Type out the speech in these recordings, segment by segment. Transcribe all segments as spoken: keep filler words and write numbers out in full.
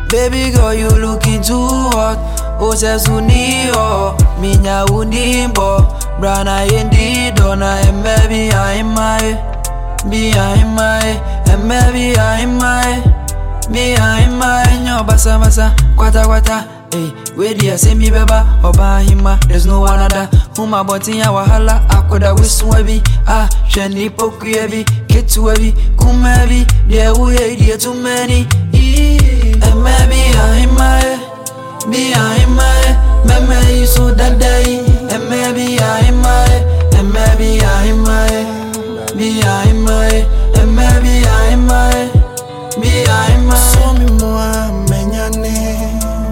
Baby girl, you looking too hot. O se sunio, minya unimbo. Brana yendi dona, and maybe I'm my, behind my, and maybe I'm my, behind my. Nyo basa basa, kwata kwata. Hey, where do you see me, beba? Oba hima, there's no one other. Huma boti ya wahala, akoda wiswebi. Ah, sheni poku yebi, ketu yebi, kumebi. There we are too many. And maybe I'm my, behind my, maybe you so that day. And maybe I'm my, and maybe I'm my, behind my, and maybe I'm my, behind my. So me more menyane,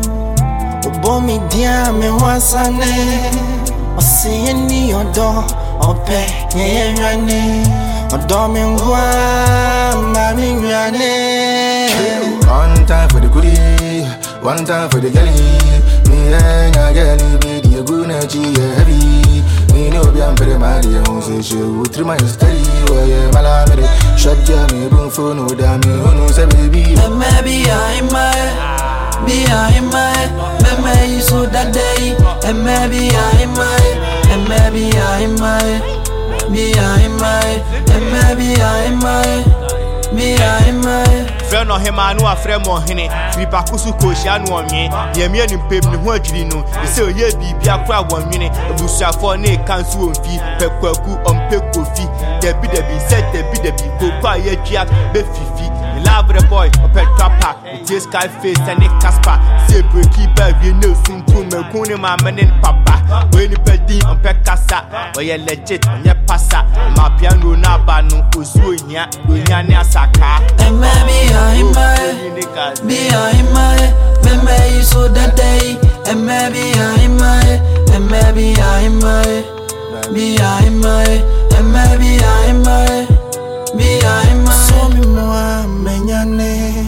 obo mi dia me wasane. Osi eni odo, ope ye rane, odo me ngwa mami rane. One time for the goodie, one time for the galley. Me and your galley be the good energy heavy. Me no be am pretty mad, you won't say she would three my steady. Where you malamere, shut ya me room for no damn me, who knows a baby. And maybe I'm my, behind my, maybe you so that day. And maybe I'm my, and maybe I'm my, behind my, and maybe I'm my. Behind my friend no him anu afre mo hene fi pakusu koshi anu onwe ye me ni pem ni ho adwiri no se oye bibi akwa wonwene ebusuafo na kansu onfi pekwaku ompe kofi debi debi set debi debi kokwa ye twa be fifi love the boy opetapa it sky face and Casper say breaky bag we no suntu mekuni ma menen papa we ni pedi on pekasa we ye legit on ye passa ma piano na ba no osuo nya onya ne asaka. And maybe I'm my, behind my, maybe you so that day. And maybe I'm my, and maybe I'm my, behind my, and maybe I'm my, behind my. So me more menyane,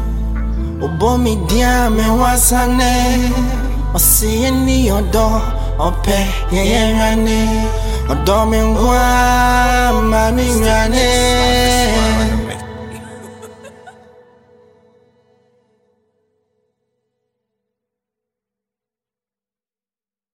obo mi dia me wasane. Osi eni odo, ope ye rane, odo me ngwa mami rane.